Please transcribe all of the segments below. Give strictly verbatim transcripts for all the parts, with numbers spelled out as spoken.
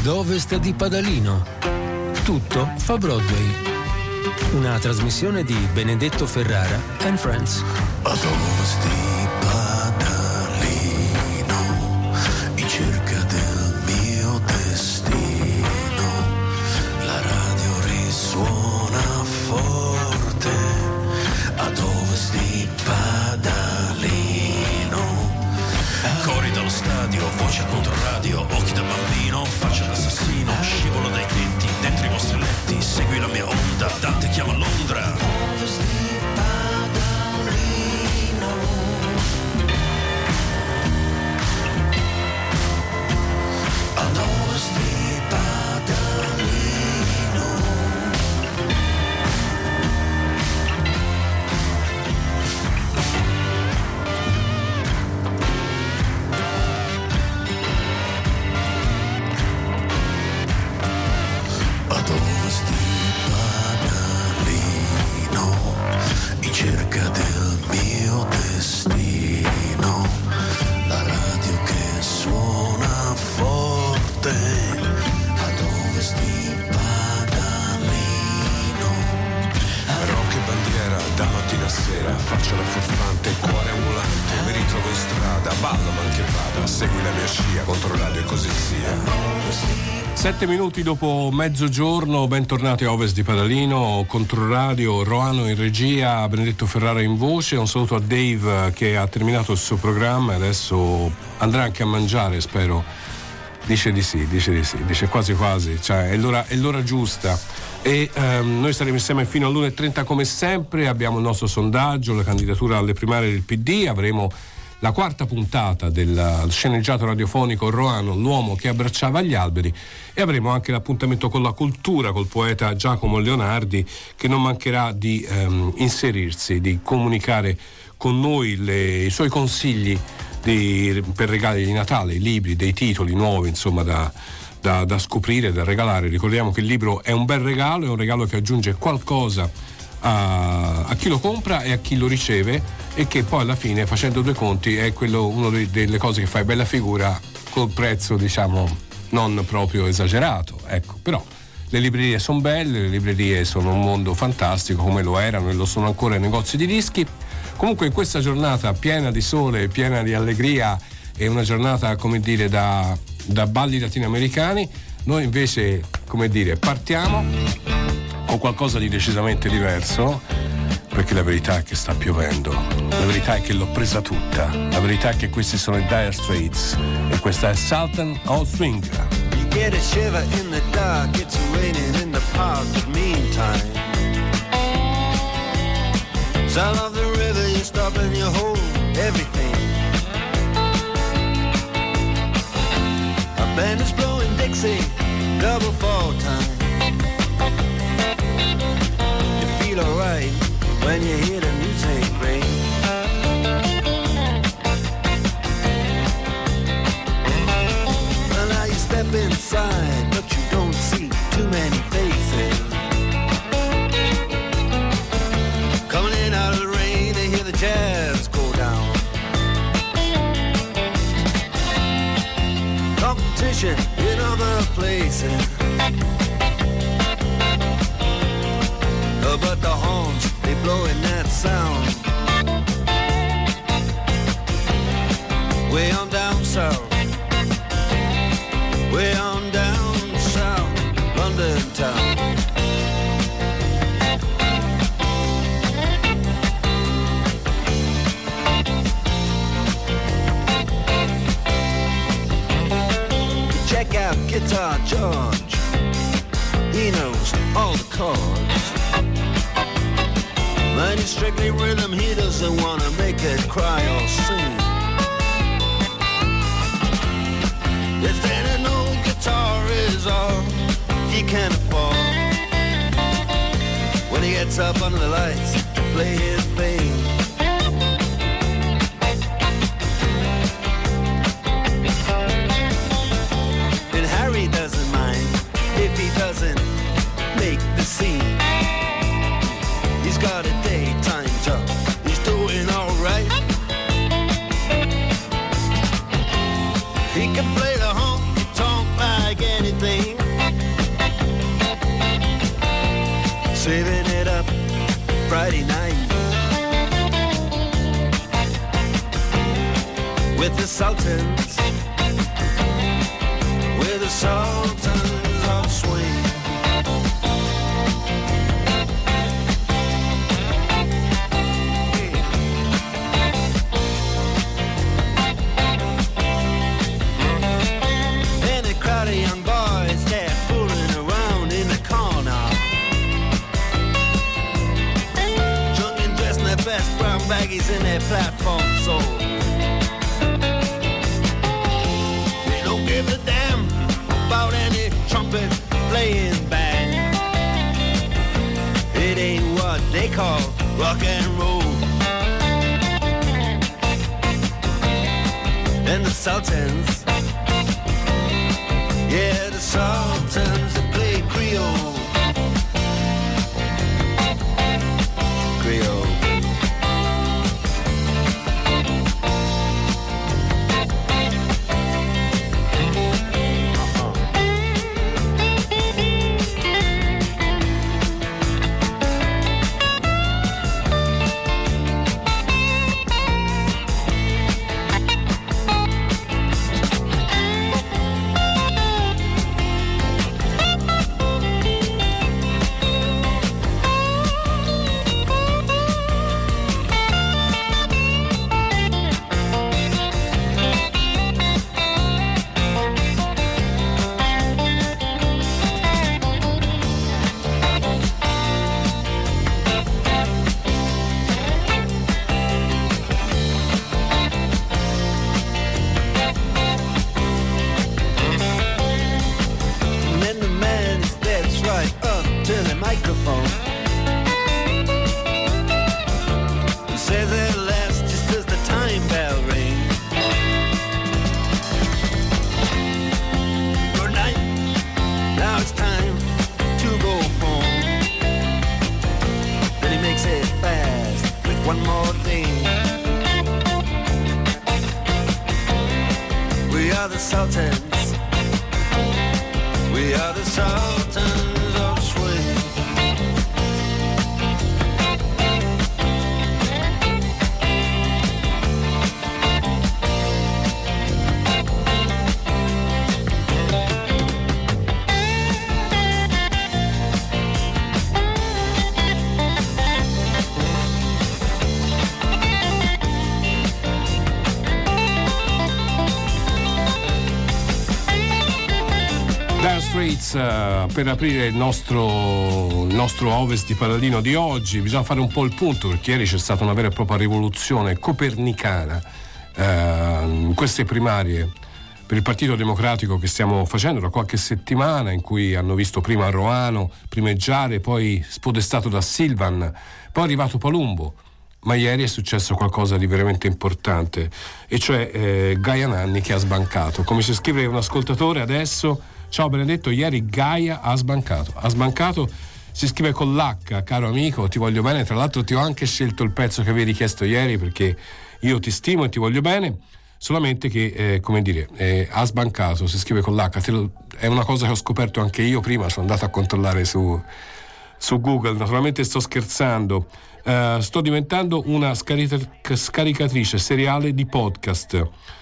ad ovest di Padalino. Tutto fa Broadway. Una trasmissione di Benedetto Ferrara and Friends. Ad ovest di Padalino, in cerca del mio destino, la radio risuona forte. Ad ovest di Padalino, cori dallo stadio, voce contro radio, occhi da bambino, faccia d'assassino, scivolo dai tetti, dentro i vostri letti, segui la mia onda, Dante chiama Londra. Ad ovest di Padalino, ad ovest di Padalino. Ad ovest di Padalino, in cerca del mio destino, la radio che suona forte. Ad ovest di Padalino, rock e bandiera da mattina a sera, faccia la furfante, cuore ambulante, mi ritrovo in strada, ballo ma che vada, segui la mia scia, contro radio e così sia. Sette minuti dopo mezzogiorno, bentornati a Ovest di Padalino, Controradio, Roano in regia, Benedetto Ferrara in voce. Un saluto a Dave che ha terminato il suo programma e adesso andrà anche a mangiare, spero. Dice di sì, dice di sì, dice quasi quasi, cioè è l'ora, è l'ora giusta. E ehm, noi staremo insieme fino all'una e trenta come sempre, abbiamo il nostro sondaggio, la candidatura alle primarie del P D, avremo la quarta puntata del sceneggiato radiofonico Roano, l'uomo che abbracciava gli alberi, e avremo anche l'appuntamento con la cultura col poeta Giacomo Leonardi, che non mancherà di ehm, inserirsi, di comunicare con noi le, i suoi consigli di, per regali di Natale, i libri, dei titoli nuovi, insomma, da, da, da scoprire, da regalare. Ricordiamo che il libro è un bel regalo, è un regalo che aggiunge qualcosa a, a chi lo compra e a chi lo riceve, e che poi alla fine, facendo due conti, è quello una delle cose che fai bella figura col prezzo, diciamo, non proprio esagerato, ecco. Però le librerie sono belle, le librerie sono un mondo fantastico, come lo erano e lo sono ancora i negozi di dischi. Comunque in questa giornata piena di sole, piena di allegria, e una giornata, come dire, da, da balli latinoamericani, noi invece, come dire, partiamo con qualcosa di decisamente diverso, perché la verità è che sta piovendo, la verità è che l'ho presa tutta, la verità è che questi sono i Dire Straits e questa è Sultan of Swing. You get a shiver in the dark, it's raining in the park, but meantime sound of the river, you stop and you hold everything. A band is blowing Dixie, double fall time. You feel alright when you hear the music ring. Well, now you step inside, but you don't see too many faces. Coming in out of the rain, they hear the jazz go down. Competition in other places, oh, but the horns, they blowing that sound. Way on down south, way on down south, London town. Check out Guitar George, he knows all the chords. But it's strictly rhythm, he doesn't wanna make it cry or sing. If there no guitar is all he can afford, when he gets up under the lights to play his thing. And Harry doesn't mind if he doesn't make the scene. He's got a daytime job, he's doing alright. He can play the honky tonk like anything. Friday night with the Sultans, with the Sultans of Swing. And a crowd of young boys, they're fooling around in the corner, drunk and dressed in their best brown baggies in their platform soles. Give a damn about any trumpet playing band. It ain't what they call rock and roll. And the Sultans, yeah, the Sultans that play Creole. Creole. Per aprire il nostro, il nostro Ovest di Paladino di oggi bisogna fare un po' il punto, perché ieri c'è stata una vera e propria rivoluzione copernicana eh, in queste primarie per il Partito Democratico che stiamo facendo da qualche settimana, in cui hanno visto prima Roano primeggiare, poi spodestato da Silvan, poi è arrivato Palumbo. Ma ieri è successo qualcosa di veramente importante, e cioè eh, Gaia Nanni che ha sbancato. Come ci scrive un ascoltatore adesso: ciao Benedetto, ieri Gaia ha sbancato. Ha sbancato, si scrive con l'H, caro amico, ti voglio bene. Tra l'altro ti ho anche scelto il pezzo che avevi richiesto ieri, perché io ti stimo e ti voglio bene, solamente che, eh, come dire, eh, ha sbancato, si scrive con l'H. Te lo, è una cosa che ho scoperto anche io prima, sono andato a controllare su, su Google, naturalmente sto scherzando. Uh, sto diventando una scarica- scaricatrice seriale di podcast.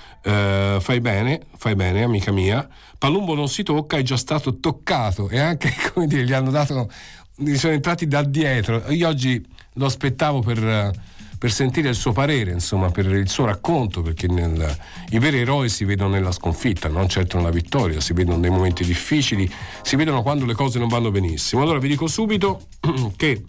Uh, fai bene, fai bene, amica mia. Palumbo non si tocca, è già stato toccato, e anche, come dire, gli hanno dato, gli sono entrati da dietro. Io oggi lo aspettavo per, per sentire il suo parere, insomma, per il suo racconto, perché nel, i veri eroi si vedono nella sconfitta, non certo nella vittoria, si vedono nei momenti difficili, si vedono quando le cose non vanno benissimo. Allora vi dico subito che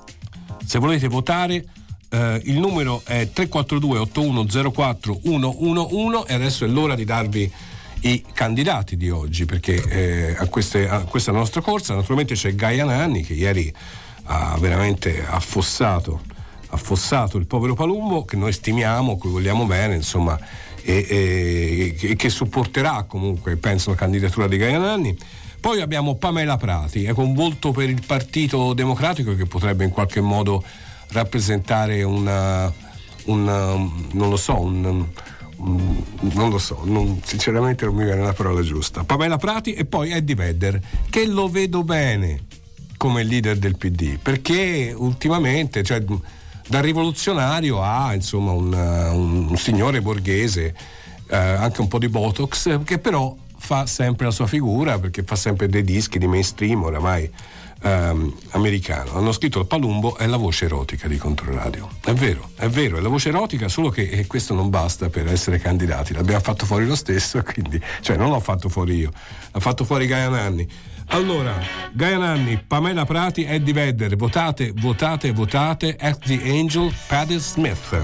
se volete votare, eh, il numero è tre quattro due otto uno zero quattro uno uno uno, e adesso è l'ora di darvi i candidati di oggi, perché eh, a, queste, a questa nostra corsa naturalmente c'è Gaia Nanni, che ieri ha veramente affossato, affossato il povero Palumbo, che noi stimiamo, cui vogliamo bene, insomma, e, e, e che supporterà comunque, penso, la candidatura di Gaia Nanni. Poi abbiamo Pamela Prati, è un volto per il Partito Democratico, che potrebbe in qualche modo rappresentare una, una non lo so, un, un, non lo so, non, sinceramente non mi viene la parola giusta. Pamela Prati, e poi Eddie Vedder, che lo vedo bene, come leader del P D? Perché ultimamente, cioè, da rivoluzionario a insomma un, un, un signore borghese, eh, anche un po' di Botox, che però fa sempre la sua figura, perché fa sempre dei dischi di mainstream oramai ehm, americano. Hanno scritto: Palumbo è la voce erotica di Controradio. È vero, è vero, è la voce erotica, solo che eh, questo non basta per essere candidati. L'abbiamo fatto fuori lo stesso, quindi, cioè non l'ho fatto fuori io, l'ha fatto fuori Gaia Nanni. Allora, Gaia Nanni, Pamela Prati, Eddie Vedder, votate, votate, votate. Ask the Angel, Patti Smith.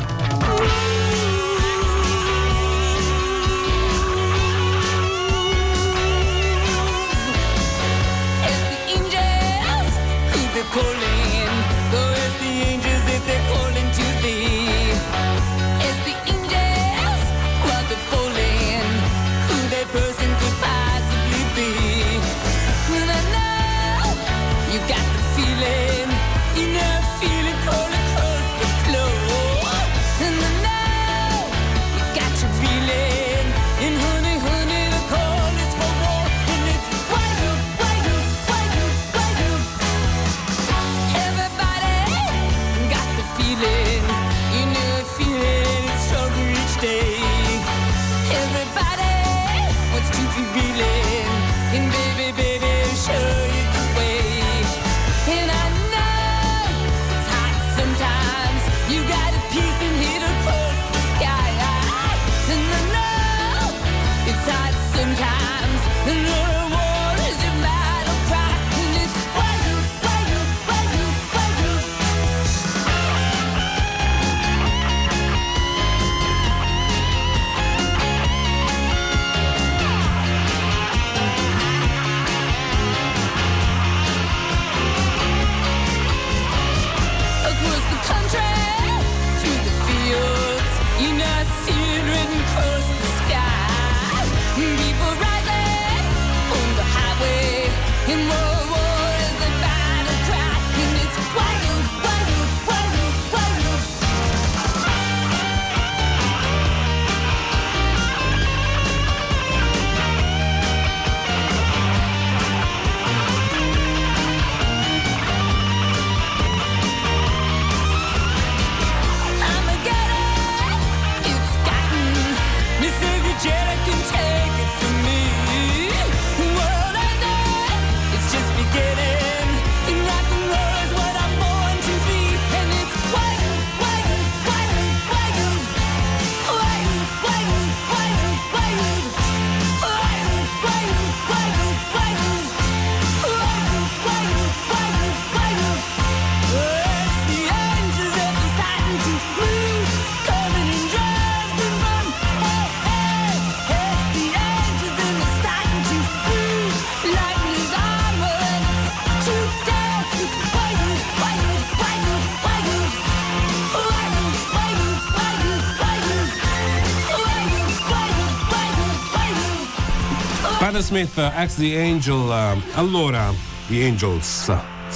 Patti Smith, Ask the Angel. Allora, The Angels.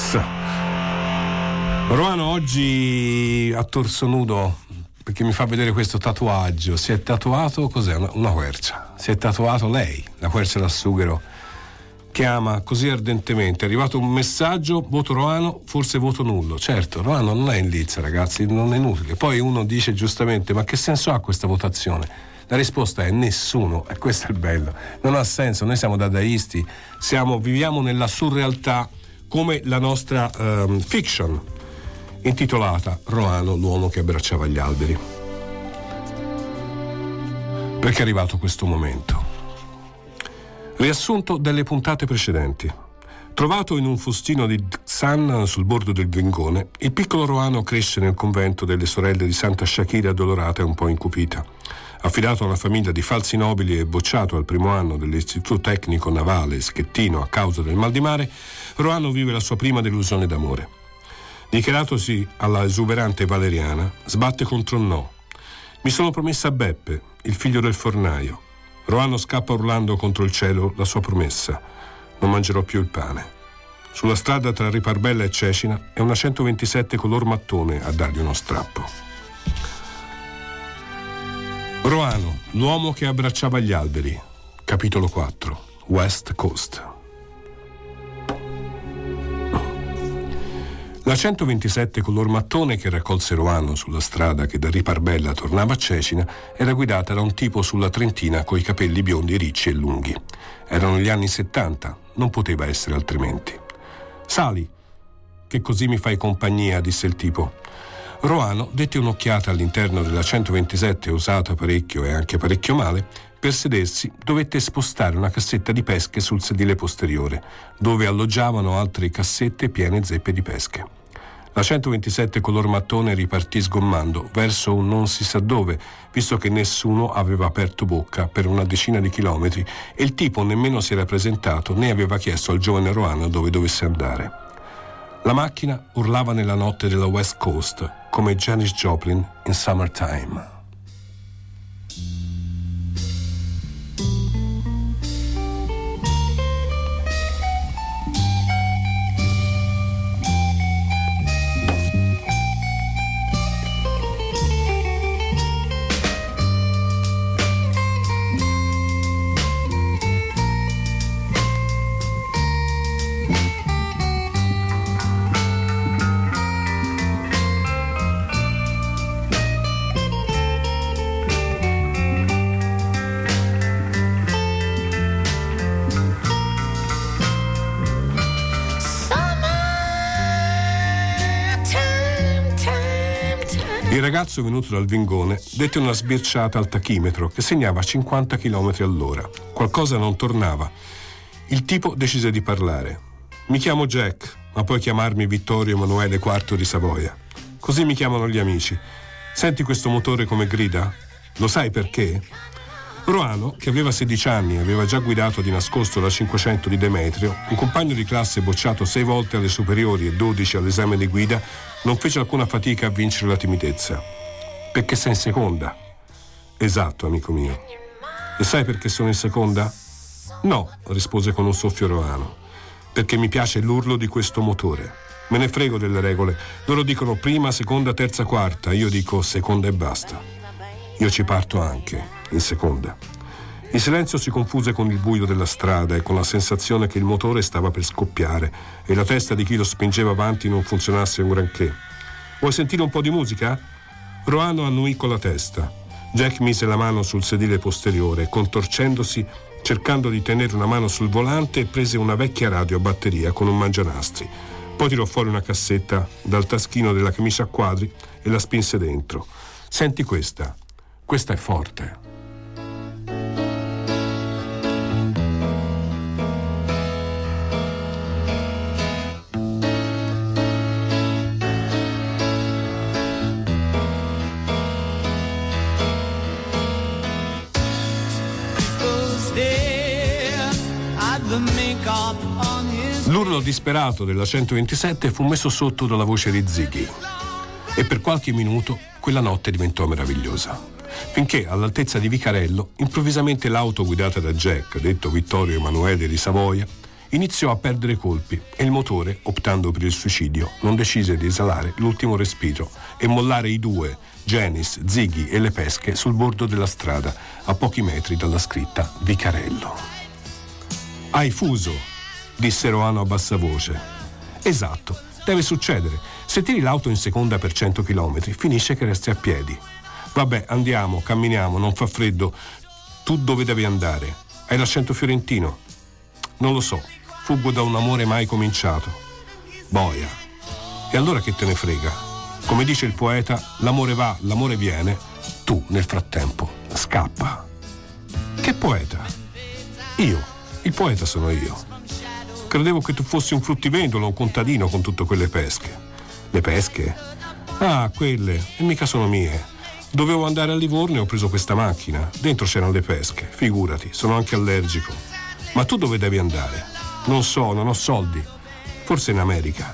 Roano oggi a torso nudo, perché mi fa vedere questo tatuaggio. Si è tatuato, cos'è? Una, una quercia. Si è tatuato lei, la quercia da sughero, che ama così ardentemente. È arrivato un messaggio: voto Roano, forse voto nullo. Certo, Roano non è in lizza, ragazzi, non è inutile. Poi uno dice giustamente: ma che senso ha questa votazione? La risposta è nessuno, e questo è il bello. Non ha senso, noi siamo dadaisti, siamo, viviamo nella surrealtà, come la nostra um, fiction intitolata Roano, l'uomo che abbracciava gli alberi. Perché è arrivato questo momento. Riassunto delle puntate precedenti. Trovato in un fustino di Xan sul bordo del Vengone, il piccolo Roano cresce nel convento delle sorelle di Santa Shakira, addolorata e un po' incupita. Affidato a una famiglia di falsi nobili e bocciato al primo anno dell'istituto tecnico navale Schettino a causa del mal di mare, Roano vive la sua prima delusione d'amore. Dichiaratosi alla esuberante Valeriana, sbatte contro un no. Mi sono promessa a Beppe, il figlio del fornaio. Roano scappa urlando contro il cielo la sua promessa: non mangerò più il pane. Sulla strada tra Riparbella e Cecina è una centoventisette color mattone a dargli uno strappo. Roano, l'uomo che abbracciava gli alberi. Capitolo quattro. West Coast. La centoventisette color mattone che raccolse Roano sulla strada che da Riparbella tornava a Cecina era guidata da un tipo sulla trentina coi capelli biondi ricci e lunghi. Erano gli anni settanta, non poteva essere altrimenti. «Sali, che così mi fai compagnia», disse il tipo. Roano dette un'occhiata all'interno della centoventisette, usata parecchio e anche parecchio male. Per sedersi dovette spostare una cassetta di pesche sul sedile posteriore, dove alloggiavano altre cassette piene zeppe di pesche. La centoventisette color mattone ripartì sgommando verso un non si sa dove, visto che nessuno aveva aperto bocca per una decina di chilometri e il tipo nemmeno si era presentato né aveva chiesto al giovane Roano dove dovesse andare. La macchina urlava nella notte della West Coast come Janis Joplin in Summertime. Il ragazzo venuto dal Vingone dette una sbirciata al tachimetro che segnava cinquanta chilometri all'ora. Qualcosa non tornava. Il tipo decise di parlare. «Mi chiamo Jack, ma puoi chiamarmi Vittorio Emanuele quarto di Savoia. Così mi chiamano gli amici. Senti questo motore come grida? Lo sai perché?» Roano, che aveva sedici anni e aveva già guidato di nascosto la cinquecento di Demetrio, un compagno di classe bocciato sei volte alle superiori e dodici all'esame di guida, non fece alcuna fatica a vincere la timidezza. «Perché sei in seconda?» «Esatto, amico mio». «E sai perché sono in seconda?» «No», rispose con un soffio Roano. «Perché mi piace l'urlo di questo motore. Me ne frego delle regole. Loro dicono prima, seconda, terza, quarta. Io dico seconda e basta. Io ci parto anche, in seconda». Il silenzio si confuse con il buio della strada e con la sensazione che il motore stava per scoppiare e la testa di chi lo spingeva avanti non funzionasse un granché. «Vuoi sentire un po' di musica?» Roano annuì con la testa. Jack mise la mano sul sedile posteriore e, contorcendosi, cercando di tenere una mano sul volante, prese una vecchia radio a batteria con un mangianastri. Poi tirò fuori una cassetta dal taschino della camicia a quadri e la spinse dentro. «Senti questa. Questa è forte». L'urlo disperato della centoventisette fu messo sotto dalla voce di Ziggy e per qualche minuto quella notte diventò meravigliosa, finché all'altezza di Vicarello improvvisamente l'auto guidata da Jack, detto Vittorio Emanuele di Savoia, iniziò a perdere colpi e il motore, optando per il suicidio, non decise di esalare l'ultimo respiro e mollare i due, Janis, Ziggy e le pesche, sul bordo della strada a pochi metri dalla scritta Vicarello. «Hai fuso», disse Roano a bassa voce. «Esatto, deve succedere. Se tiri l'auto in seconda per cento chilometri, finisce che resti a piedi. Vabbè, andiamo, camminiamo, non fa freddo. Tu dove devi andare? Hai l'accento fiorentino?» «Non lo so, fuggo da un amore mai cominciato». «Boia. E allora che te ne frega? Come dice il poeta, l'amore va, l'amore viene. Tu, nel frattempo, scappa». «Che poeta?» «Io, il poeta sono io. Credevo che tu fossi un fruttivendolo, un contadino con tutte quelle pesche». «Le pesche? Ah, quelle, e mica sono mie. Dovevo andare a Livorno e ho preso questa macchina. Dentro c'erano le pesche, figurati, sono anche allergico. Ma tu dove devi andare?» «Non so, non ho soldi. Forse in America».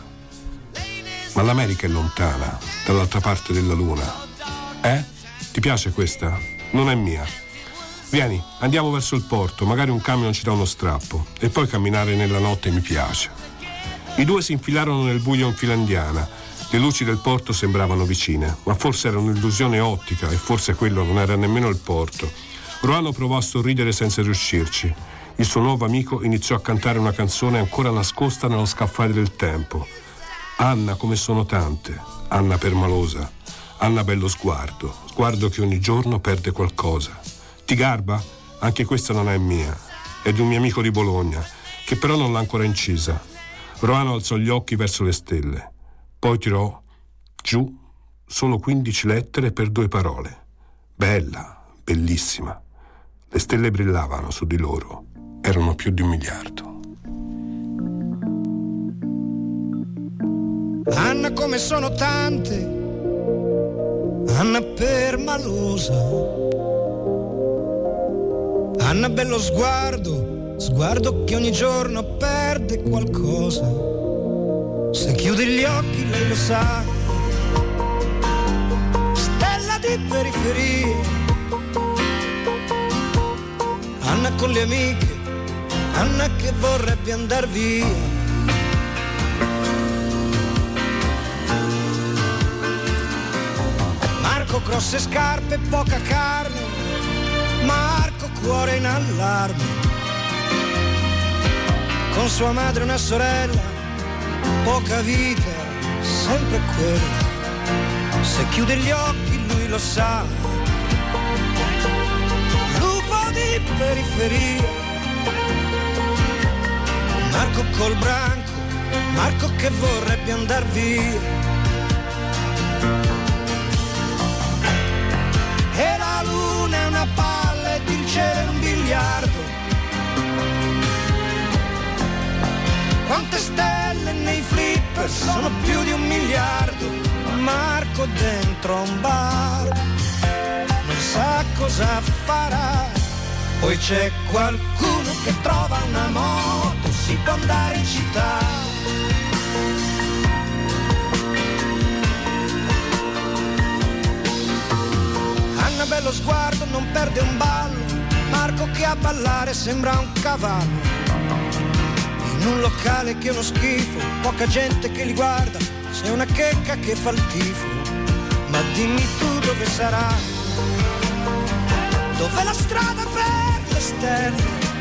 «Ma l'America è lontana, dall'altra parte della luna». «Eh? Ti piace questa? Non è mia. Vieni, andiamo verso il porto, magari un camion ci dà uno strappo, e poi camminare nella notte mi piace». I due si infilarono nel buio in Finlandiana. Le luci del porto sembravano vicine, ma forse era un'illusione ottica e forse quello non era nemmeno il porto. Roano provò a sorridere senza riuscirci. Il suo nuovo amico iniziò a cantare una canzone ancora nascosta nello scaffale del tempo. Anna come sono tante, Anna permalosa, Anna bello sguardo, sguardo che ogni giorno perde qualcosa. Ti garba? Anche questa non è mia, è di un mio amico di Bologna, che però non l'ha ancora incisa. Roano alzò gli occhi verso le stelle, poi tirò giù solo quindici lettere per due parole. Bella, bellissima. Le stelle brillavano su di loro, erano più di un miliardo. Anna come sono tante, Anna permalosa, Anna bello sguardo, sguardo che ogni giorno perde qualcosa. Se chiudi gli occhi lei lo sa, stella di periferia. Anna con le amiche, Anna che vorrebbe andar via. Marco grosse scarpe, poca carne, Marco cuore in allarme. Con sua madre una sorella, poca vita, sempre quella. Se chiude gli occhi lui lo sa, lupo di periferia. Marco col branco, Marco che vorrebbe andar via. E la luna è una palla ed il cielo è un biliardo. Quante stelle nei flipper, sono più di un miliardo. Marco dentro un bar, non sa cosa farà. Poi c'è qualcuno che trova una moto, si può andare in città. Anna bello sguardo, non perde un ballo, Marco che a ballare sembra un cavallo. In un locale che è uno schifo, poca gente che li guarda, c'è una checca che fa il tifo. Ma dimmi tu dove sarà, dov'è la strada per le stelle?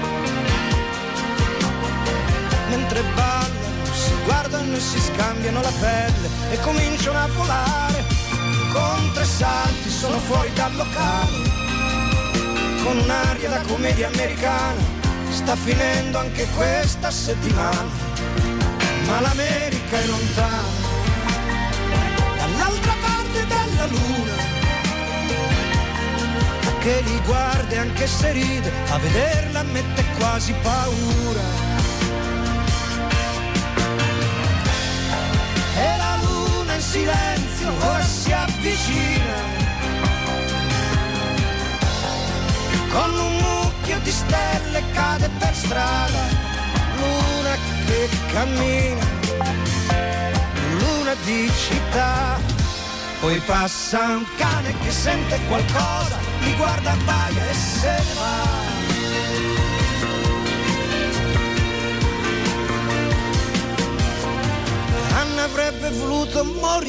Mentre ballano, si guardano e si scambiano la pelle e cominciano a volare. Con tre salti sono fuori dal locale, con un'aria da commedia americana. Sta finendo anche questa settimana, ma l'America è lontana, dall'altra parte della luna, che li guarda anche se ride, a vederla mette quasi paura. E la luna in silenzio ora si avvicina, con un mucchio di stelle cade per strada. Luna che cammina, luna di città. Poi passa un cane che sente qualcosa, li guarda, abbaia e se ne va. Anna avrebbe voluto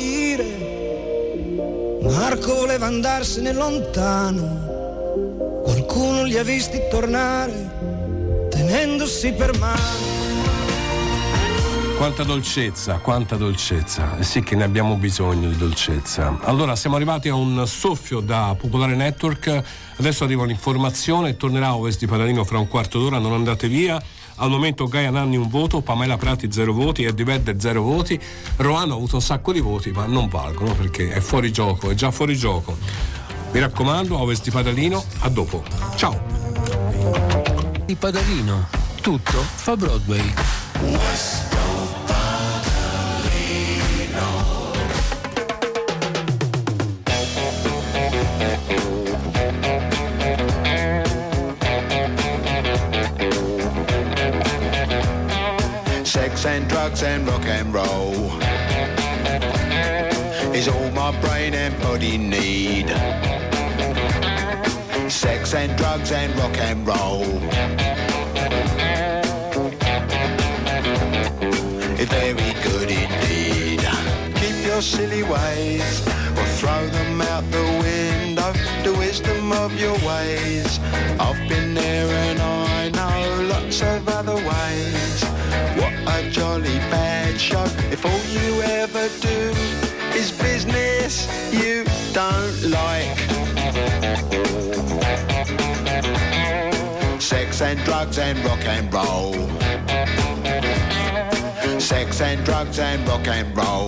morire, Marco voleva andarsene lontano. Qualcuno li ha visti tornare, tenendosi per mano. Quanta dolcezza, quanta dolcezza. Eh sì che ne abbiamo bisogno di dolcezza. Allora, siamo arrivati a un soffio da Popolare Network. Adesso arriva l'informazione e tornerà a Ovest di Padalino fra un quarto d'ora, non andate via. Al momento Gaia Nanni un voto, Pamela Prati zero voti, Eddie Vedder zero voti. Roano ha avuto un sacco di voti, ma non valgono perché è fuori gioco, è già fuori gioco. Mi raccomando, Ovest di Padalino, a dopo. Ciao. Di Padalino, tutto fa Broadway. Sex and drugs and rock and roll is all my brain and body need. Sex and drugs and rock and roll is very good indeed. Keep your silly ways or throw them out the window, the wisdom of your ways. I've been there and I know lots of other ways. What a jolly bad show if all you ever and drugs and rock and roll. Sex and drugs and rock and roll.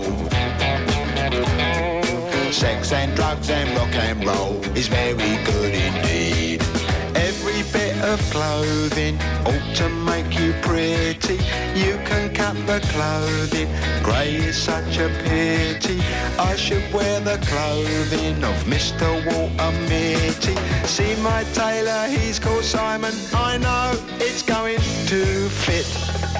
Sex and drugs and rock and roll is very good indeed. Every bit of clothing ought to make you pretty. You can cut the clothing, grey is such a pity. I should wear the clothing of Mister Walter Mitty. See my tailor, he's called Simon. I know it's going to fit.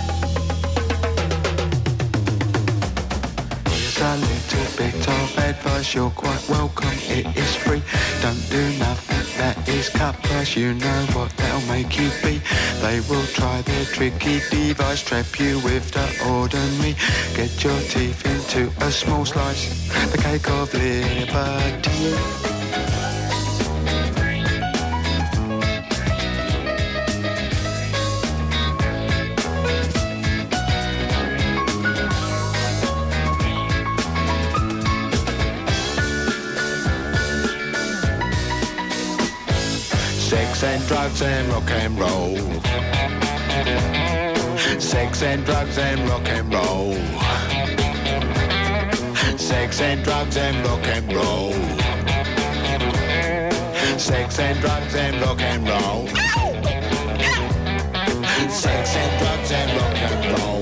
A little bit of advice, you're quite welcome, it is free. Don't do nothing that is cut price, you know what that'll make you be. They will try their tricky device, trap you with the ordinary. Get your teeth into a small slice, the cake of liberty. Sex and drugs and rock and roll. Sex and drugs and rock and roll. Sex and drugs and rock and roll. Sex and drugs and rock and roll. Sex and drugs and rock and roll.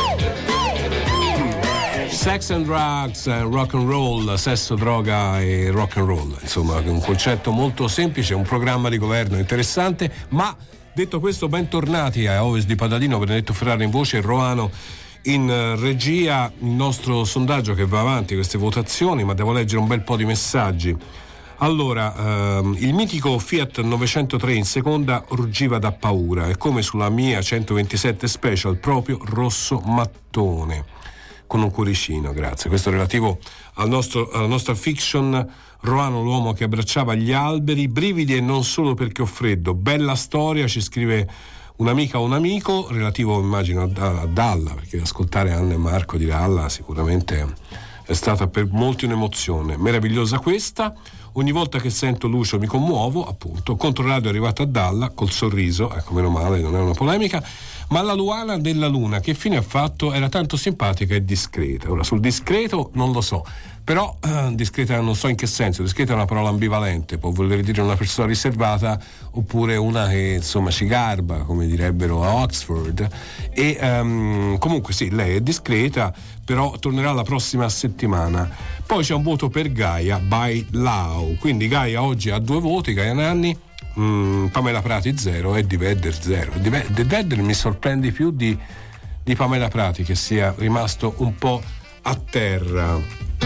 Sex and drugs, rock and roll, sesso, droga e rock and roll, insomma un concetto molto semplice, un programma di governo interessante. Ma detto questo, bentornati a Ovest di Padalino, Benedetto Ferrara in voce, Roano in regia. Il nostro sondaggio che va avanti, queste votazioni, ma devo leggere un bel po' di messaggi. Allora, ehm, il mitico Fiat novecentotre in seconda ruggiva da paura, è come sulla mia centoventisette Special, proprio rosso mattone con un cuoricino, grazie. Questo è relativo al nostro, alla nostra fiction Roano, l'uomo che abbracciava gli alberi, brividi e non solo perché ho freddo. Bella storia, ci scrive un'amica o un amico, relativo immagino a, a Dalla, perché ascoltare Anna e Marco di Dalla sicuramente è stata per molti un'emozione. Meravigliosa questa. Ogni volta che sento Lucio mi commuovo, appunto. Controradio è arrivato a Dalla col sorriso, ecco, meno male, non è una polemica. Ma la Luana della Luna, che fine ha fatto? Era tanto simpatica e discreta. Ora, sul discreto non lo so, però eh, discreta non so in che senso. Discreta è una parola ambivalente, può voler dire una persona riservata oppure una che insomma ci garba, come direbbero a Oxford. E um, comunque sì, lei è discreta, però tornerà la prossima settimana. Poi c'è un voto per Gaia by Lau, quindi Gaia oggi ha due voti, Gaia Nanni. Mm, Pamela Prati zero e Di Vedder zero. Di Vedder mi sorprende più di, di Pamela Prati, che sia rimasto un po' a terra.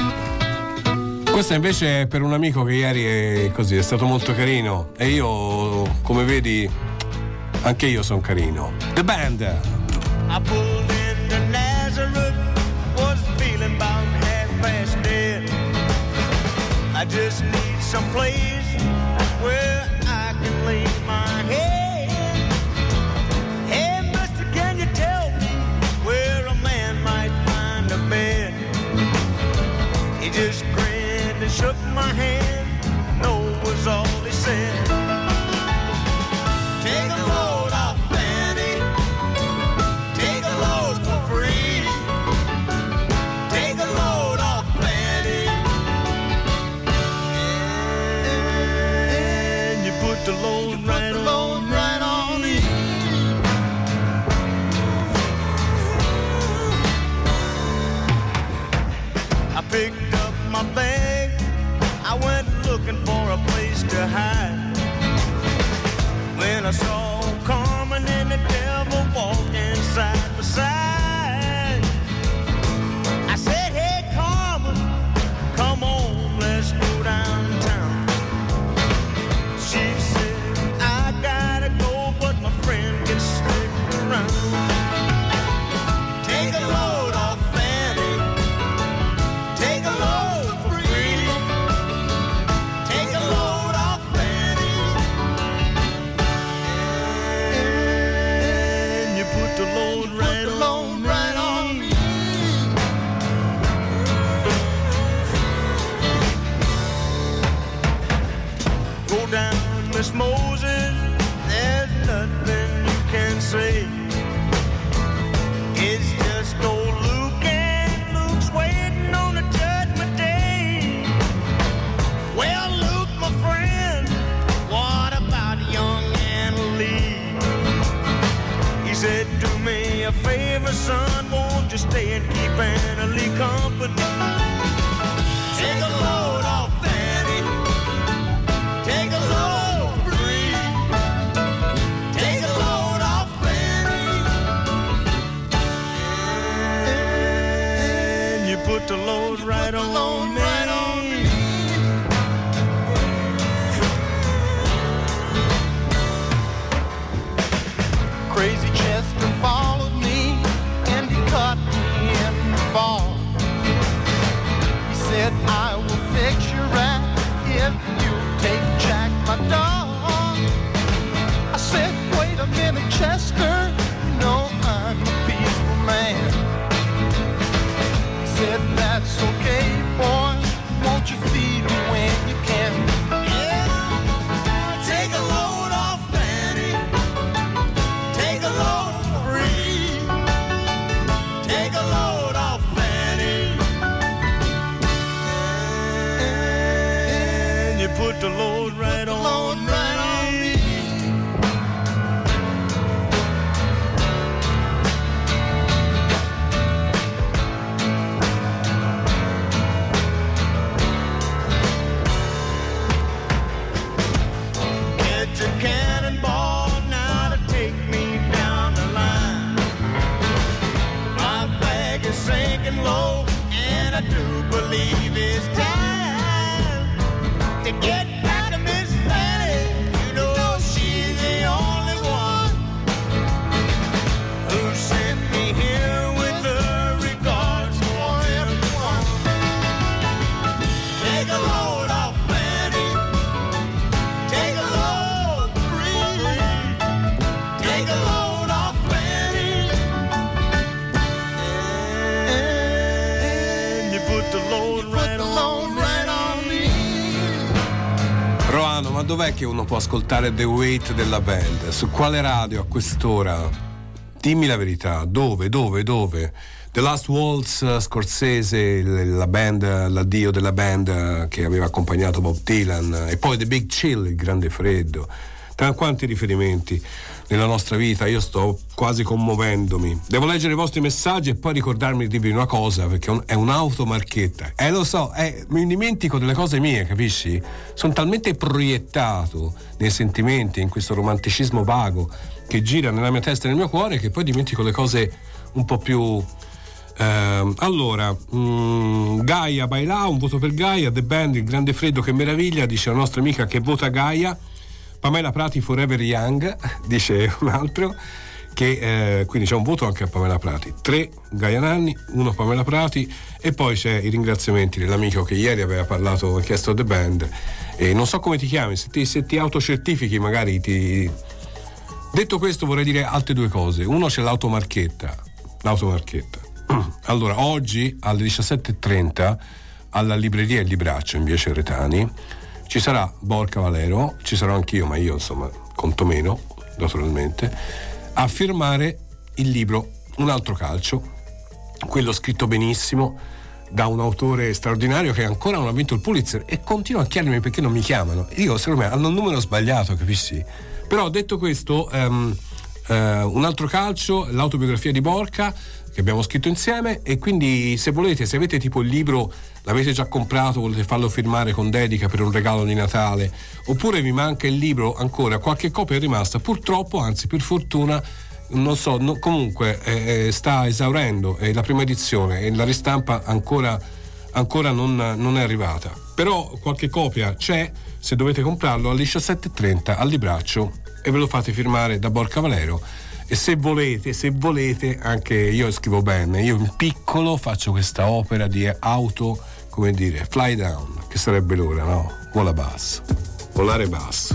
Questa invece è per un amico che ieri è così, è stato molto carino, e io, come vedi, anche io sono carino. The Band. I pulled into Nazareth, was feeling about half past dead. I just need some place where I can lay my head. Hey, mister, can you tell me where a man might find a bed? He just grinned and shook my hand, no was all he said. Take a load off Fanny, take a load for free. Take a load off Fanny, and you put the load right on, right on me. I picked up my bag, I went looking for a place to hide. When I saw Carmen and the devil walking side by side, I said, hey Carmen, come on, let's go downtown. She said, I gotta go, but my friend can stick around. Take a load off Fanny, take a load for free. Take a load off Fanny, a favor, son, won't you stay and keep Annalie company? Take a load off Fanny, take a load free, take a load off Fanny, and you put the load right on me. Crazy Chester followed me and he caught me in the fall. He said, I will fix you right if you take Jack, my dog. I said, wait a minute, Chester, you know I'm a peaceful man. He said, that's okay, boy, won't you feed me when you can? Yeah, take a load off Fanny, take a load free, take a load off Fanny, and you put the load right on me. Get your cannonball now to take me down the line. My bag is sinking low, and I do believe it's time to get back to Miss Fanny. You know she's the only one who sent me here with her regards for everyone. Take a load off Fanny, take a load free, take a load off Fanny, and you put the load right on, right on me. Roano, ma dov'è che uno può ascoltare The Weight della band? Su quale radio a quest'ora? Dimmi la verità, dove, dove, dove? The Last Waltz, Scorsese, la band, l'addio della band che aveva accompagnato Bob Dylan, e poi The Big Chill, il grande freddo. Tra quanti riferimenti nella nostra vita, io sto quasi commuovendomi. Devo leggere i vostri messaggi e poi ricordarmi di dirvi una cosa, perché è un'automarchetta. Eh, lo so, eh, mi dimentico delle cose mie, capisci? Sono talmente proiettato nei sentimenti, in questo romanticismo vago che gira nella mia testa e nel mio cuore, che poi dimentico le cose un po' più... Eh, allora, mh, Gaia Bailà, un voto per Gaia. The Band, il grande freddo, che meraviglia, dice la nostra amica che vota Gaia. Pamela Prati, Forever Young, dice un altro, che eh, quindi c'è un voto anche a Pamela Prati. Tre Gaia Nanni, uno Pamela Prati, e poi c'è i ringraziamenti dell'amico che ieri aveva parlato, ha chiesto The Band, e non so come ti chiami, se ti, se ti autocertifichi magari ti... Detto questo, vorrei dire altre due cose. Uno, c'è l'automarchetta, l'automarchetta. Allora, oggi alle diciassette e trenta alla libreria Il Libraccio in via Cerretani ci sarà Borca Valero, ci sarò anch'io, ma io insomma conto meno, naturalmente, a firmare il libro Un altro calcio, quello scritto benissimo da un autore straordinario che ancora non ha vinto il Pulitzer, e continuo a chiedermi perché non mi chiamano. Io, secondo me, hanno un numero sbagliato, capisci? Però detto questo, um, uh, Un altro calcio, l'autobiografia di Borca che abbiamo scritto insieme, e quindi se volete, se avete tipo il libro, l'avete già comprato, volete farlo firmare con dedica per un regalo di Natale, oppure vi manca il libro ancora, qualche copia è rimasta, purtroppo, anzi per fortuna, non so, no, comunque eh, sta esaurendo, è la prima edizione e la ristampa ancora, ancora non, non è arrivata, però qualche copia c'è, se dovete comprarlo alle diciassette e trenta al Libraccio, e ve lo fate firmare da Borca Valero. E se volete, se volete, anche io scrivo bene, io in piccolo faccio questa opera di auto, come dire, fly down, che sarebbe l'ora, no? Vola basso, volare basso.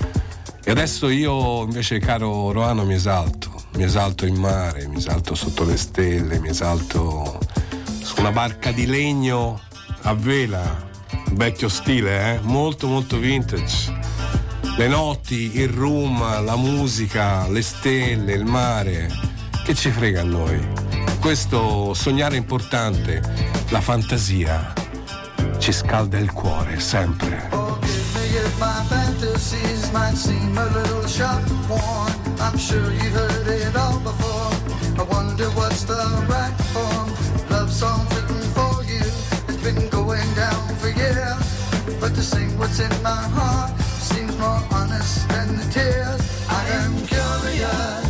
E adesso io invece, caro Roano, mi esalto, mi esalto in mare, mi esalto sotto le stelle, mi esalto su una barca di legno a vela, vecchio stile, eh? Molto molto vintage. Le notti, il rum, la musica, le stelle, il mare, che ci frega a noi? Questo sognare è importante, la fantasia ci scalda il cuore sempre. Forgive me if my fantasies might seem a little sharp and worn. I'm sure you've heard it all before. I wonder what's the right form. Love song written for you. It's been going down for years, but to sing what's in my heart seems more honest than the tears. I am curious.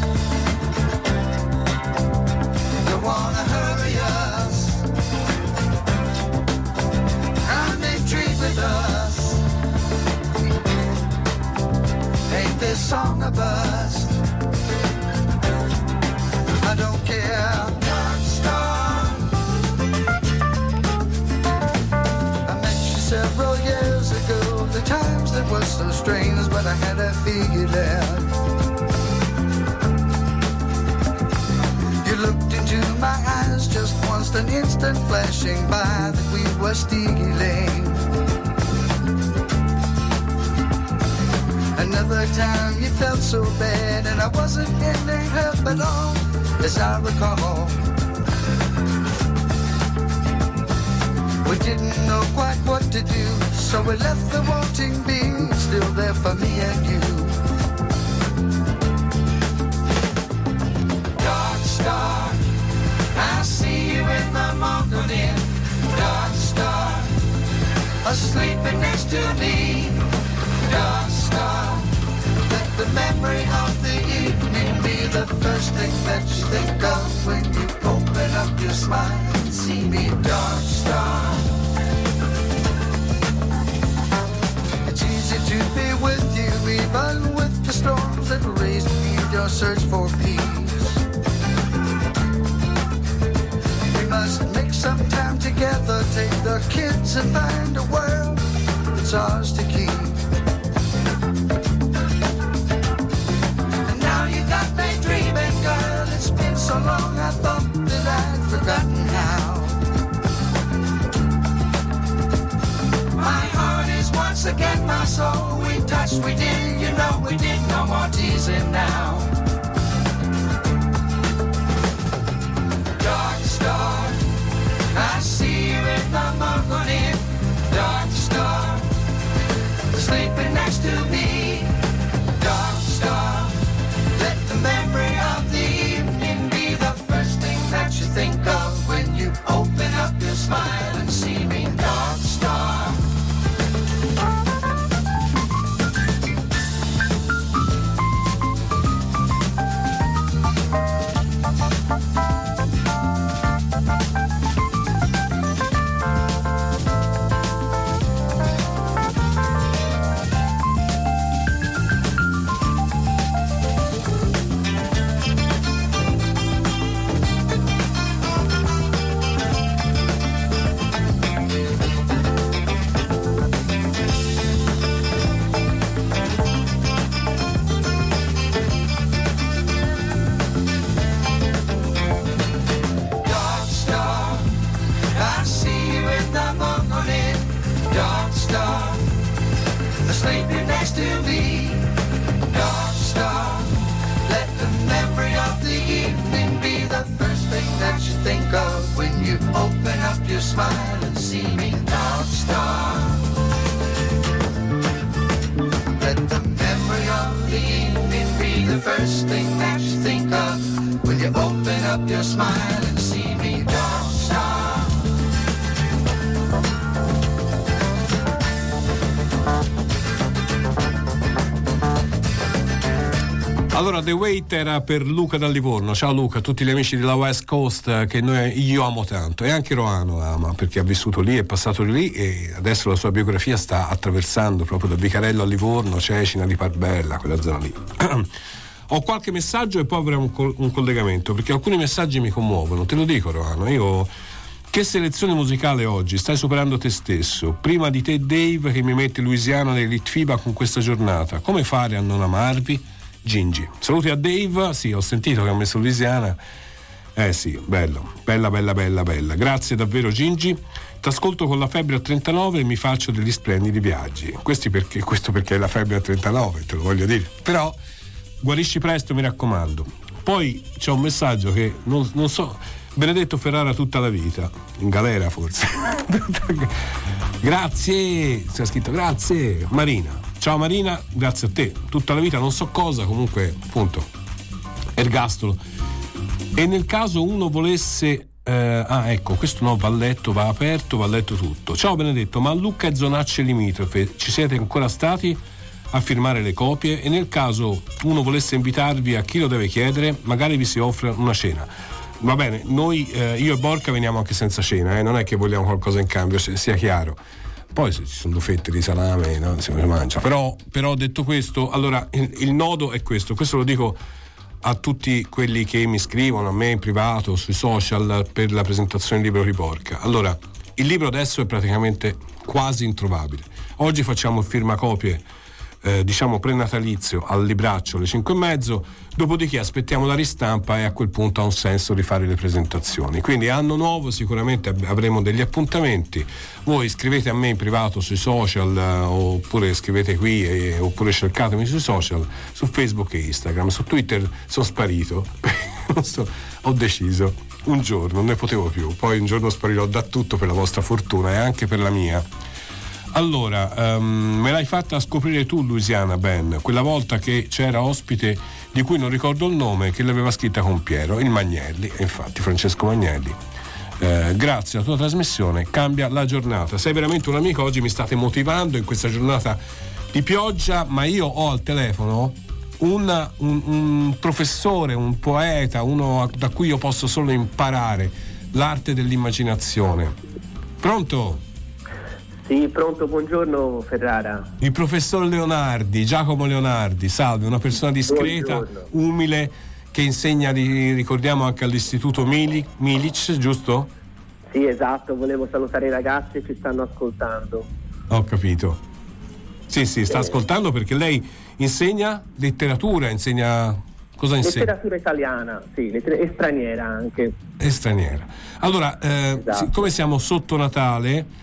You wanna hurry us? Come and dream with us. Ain't this song a bust? I don't care. Dark star. I met you several years ago. The times that were so strange, but I had a feeling. You looked into my eyes just once, an instant flashing by that we were stealing. Another time you felt so bad, and I wasn't in any help at all, as I recall. We didn't know quite what to do, so we left the wanting be still there for me and you. Dark star, I see you in the morning. Dark star, sleeping next to me. Dark star, let the memory of the evening be the first thing that you think of when you open up your smile and see me. Dark star, it's easy to be with you even with the storms that raise me in your search for peace. We must make some time together, take the kids and find a world that's ours to keep. Girl, it's been so long I thought that I'd forgotten how. My heart is once again my soul. We touched, we did, you know we did. No more teasing now. Dark star, I see you in the morning. Dark star, sleeping next to me. Dark star, let the memory of the evening be the first thing that you think of when you open up your smile and see me. Dark star. Sleeping next to me, dark star. Let the memory of the evening be the first thing that you think of when you open up your smile and see me, dark star. Let the memory of the evening be the first thing that you think of when you open up your smile and see me, dark star. Allora, The Wait era per Luca da Livorno. Ciao Luca, tutti gli amici della West Coast che noi, io amo tanto, e anche Roano ama perché ha vissuto lì, è passato lì e adesso la sua biografia sta attraversando proprio da Vicarello a Livorno, Cecina, di Parbella, quella zona lì. Ho qualche messaggio e poi avremo un, col- un collegamento, perché alcuni messaggi mi commuovono, te lo dico Roano. Io, che selezione musicale oggi, stai superando te stesso. Prima di te Dave che mi mette Louisiana nei Litfiba con questa giornata, come fare a non amarvi? Gingi. Saluti a Dave, sì, ho sentito che ha messo Louisiana. Eh sì, bello, bella, bella, bella, bella. Grazie davvero Gingi. T'ascolto con la febbre a trentanove e mi faccio degli splendidi viaggi. Questi perché, questo perché è la febbre a trentanove, te lo voglio dire. Però guarisci presto, mi raccomando. Poi c'è un messaggio che non, non so, Benedetto Ferrara tutta la vita, in galera forse. Grazie, c'è scritto grazie Marina. Ciao Marina, grazie a te, tutta la vita non so cosa, comunque appunto ergastolo. E nel caso uno volesse eh, ah ecco, questo no, va letto, va aperto, va letto tutto. Ciao Benedetto, ma a Lucca e zonacce limitrofe ci siete ancora stati a firmare le copie? E nel caso uno volesse invitarvi, a chi lo deve chiedere? Magari vi si offre una cena. Va bene, noi eh, io e Borca veniamo anche senza cena, eh, non è che vogliamo qualcosa in cambio, sia chiaro. Poi se ci sono due fette di salame, no, si mangia. Però, però detto questo, allora il, il nodo è questo, questo lo dico a tutti quelli che mi scrivono a me in privato, sui social, per la presentazione del libro di Borca. Allora, il libro adesso è praticamente quasi introvabile. Oggi facciamo il firmacopie, eh, diciamo prenatalizio al libraccio alle cinque e mezzo, dopodiché aspettiamo la ristampa e a quel punto ha un senso rifare le presentazioni. Quindi anno nuovo sicuramente avremo degli appuntamenti. Voi scrivete a me in privato sui social, eh, oppure scrivete qui, eh, oppure cercatemi sui social, su Facebook e Instagram. Su Twitter sono sparito non so, ho deciso un giorno, non ne potevo più, poi un giorno sparirò da tutto per la vostra fortuna e anche per la mia. Allora, um, me l'hai fatta scoprire tu, Louisiana Ben, quella volta che c'era ospite di cui non ricordo il nome, che l'aveva scritta con Piero, il Magnelli, e infatti Francesco Magnelli. Eh, grazie alla tua trasmissione cambia la giornata. Sei veramente un amico, oggi mi state motivando in questa giornata di pioggia, ma io ho al telefono un, un, un professore, un poeta, uno da cui io posso solo imparare l'arte dell'immaginazione. Pronto? Sì, pronto, buongiorno Ferrara. Il professor Leonardi, Giacomo Leonardi, salve, una persona discreta, buongiorno. Umile, che insegna, ricordiamo, anche all'istituto Milic, Milic, giusto? Sì, esatto, volevo salutare i ragazzi che ci stanno ascoltando. Ho capito. Sì, sì, sta eh. ascoltando perché lei insegna letteratura, insegna... Cosa insegna? Letteratura italiana, sì, letter- e straniera anche. E straniera. Allora, eh, esatto. Siccome siamo sotto Natale...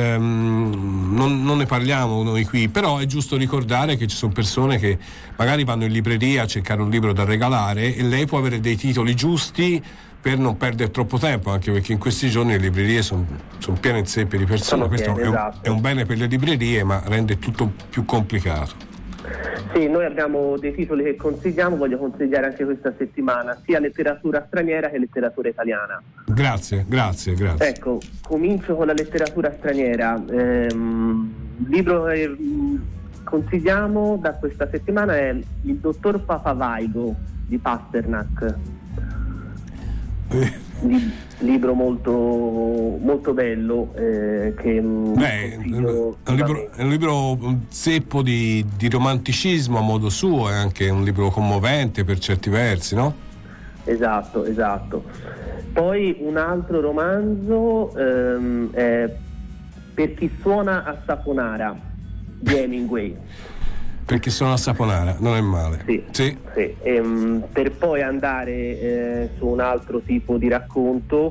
Um, non, non ne parliamo noi qui, però è giusto ricordare che ci sono persone che magari vanno in libreria a cercare un libro da regalare e lei può avere dei titoli giusti per non perdere troppo tempo, anche perché in questi giorni le librerie sono son piene zeppe di persone. Sono questo piene, è, un, esatto. è un bene per le librerie, ma rende tutto più complicato. Sì, noi abbiamo dei titoli che consigliamo, voglio consigliare anche questa settimana, sia letteratura straniera che letteratura italiana. Grazie, grazie, grazie. Ecco, comincio con la letteratura straniera. Ehm, il libro che consigliamo da questa settimana è Il dottor Papavaigo di Pasternak. Lib- libro molto molto bello, eh, che Beh, è, un libro, è un libro zeppo di, di romanticismo a modo suo, è anche un libro commovente per certi versi, no? Esatto, esatto. Poi un altro romanzo ehm, è Per chi suona a Saponara di Hemingway. Per chi suona a Saponara, non è male. Sì, sì. sì. Ehm, per poi andare eh, su un altro tipo di racconto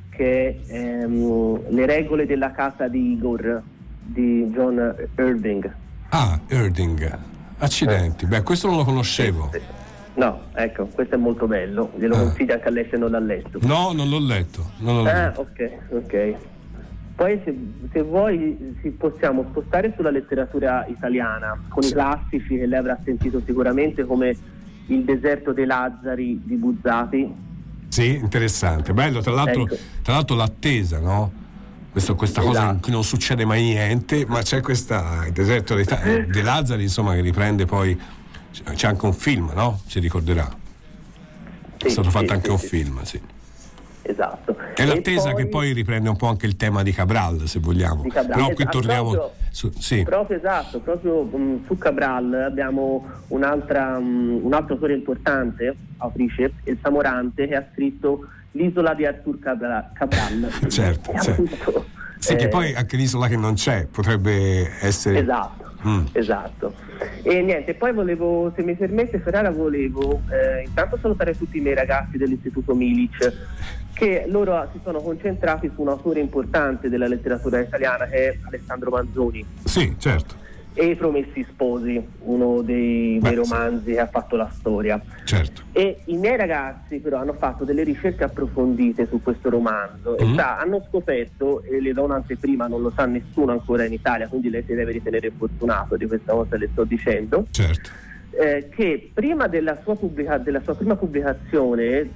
che è ehm, Le regole della casa di Igor di John Erding. Ah, Erding. Accidenti. Eh. Beh, questo non lo conoscevo. Sì, sì. No, ecco, questo è molto bello. Glielo ah. consiglio anche a lei se non l'ha letto. No, non l'ho letto. Non l'ho ah, letto. ok, ok. Poi se, se vuoi si possiamo spostare sulla letteratura italiana con sì. i classici che lei avrà sentito sicuramente, come Il deserto dei Lazzari di Buzzati. Sì, interessante, bello, tra l'altro, ecco. tra l'altro l'attesa, no? Questo, questa esatto. cosa in cui non succede mai niente, ma c'è questa Il deserto dei, dei Lazzari, insomma, che riprende poi, c'è anche un film, no? Si ricorderà. Sì, è stato fatto sì, anche sì, un sì. film, sì. Esatto. È l'attesa poi, che poi riprende un po' anche il tema di Cabral, se vogliamo. Cabral, però esatto, qui torniamo proprio, su, sì. proprio esatto, proprio um, su Cabral abbiamo un'altra, um, un altro autore importante, autrice, El Samorante, che ha scritto L'isola di Arthur Cabral. Cabral. certo, certo. Appunto, sì, eh, che poi anche l'isola che non c'è potrebbe essere. Esatto. Mm. Esatto. E niente, poi volevo, se mi permette Ferrara, volevo eh, intanto salutare tutti i miei ragazzi dell'istituto Milic, che loro si sono concentrati su un autore importante della letteratura italiana, che è Alessandro Manzoni. Sì, certo. E I Promessi Sposi, uno dei, Beh, dei romanzi sì. che ha fatto la storia. Certo. E i miei ragazzi però hanno fatto delle ricerche approfondite su questo romanzo mm-hmm. e sa, hanno scoperto, e le do un'anteprima, non lo sa nessuno ancora in Italia, quindi lei si deve ritenere fortunato di questa cosa le sto dicendo. Certo. Eh, che prima della sua, pubblica- della sua prima pubblicazione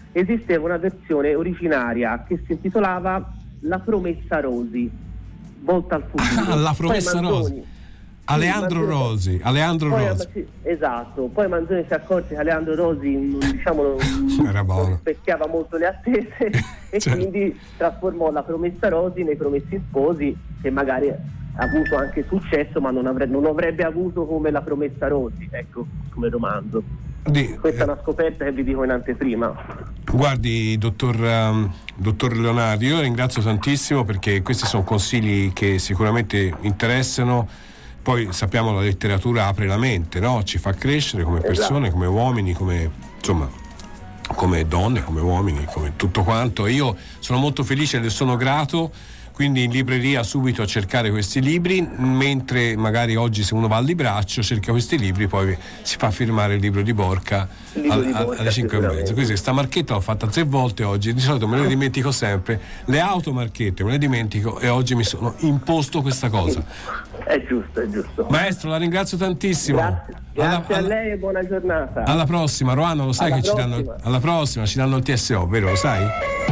esisteva una versione originaria che si intitolava La promessa Rosi, volta al futuro. Ah, la promessa Rosi. Aleandro Rosi, Aleandro poi, Rosi. Sì, esatto, poi Manzoni si accorse che Aleandro Rosi diciamo, Era buono. non rispecchiava molto le attese e certo. quindi trasformò La promessa Rosi nei Promessi Sposi, che magari ha avuto anche successo, ma non avrebbe, non avrebbe avuto come La promessa Rosi, ecco, come romanzo. Di, Questa è una scoperta che vi dico in anteprima. Guardi, dottor, um, dottor Leonardi, io ringrazio tantissimo, perché questi sono consigli che sicuramente interessano. Poi sappiamo, la letteratura apre la mente, no? Ci fa crescere come persone, esatto. come uomini, come insomma come donne, come uomini, come tutto quanto. E io sono molto felice e le sono grato. Quindi in libreria subito a cercare questi libri, mentre magari oggi se uno va al libraccio cerca questi libri, poi si fa firmare il libro di Borca, libro al, di Borca alle cinque e mezza. Quindi questa marchetta l'ho fatta tre volte oggi, di solito me le dimentico sempre, le automarchette me le dimentico, e oggi mi sono imposto questa cosa. È giusto, è giusto. Maestro, la ringrazio tantissimo. Grazie, grazie alla, a lei e buona giornata. Alla prossima, Roano, lo sai alla che ci danno, alla prossima ci danno il T S O, vero? Lo sai?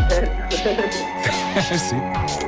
Eh sì.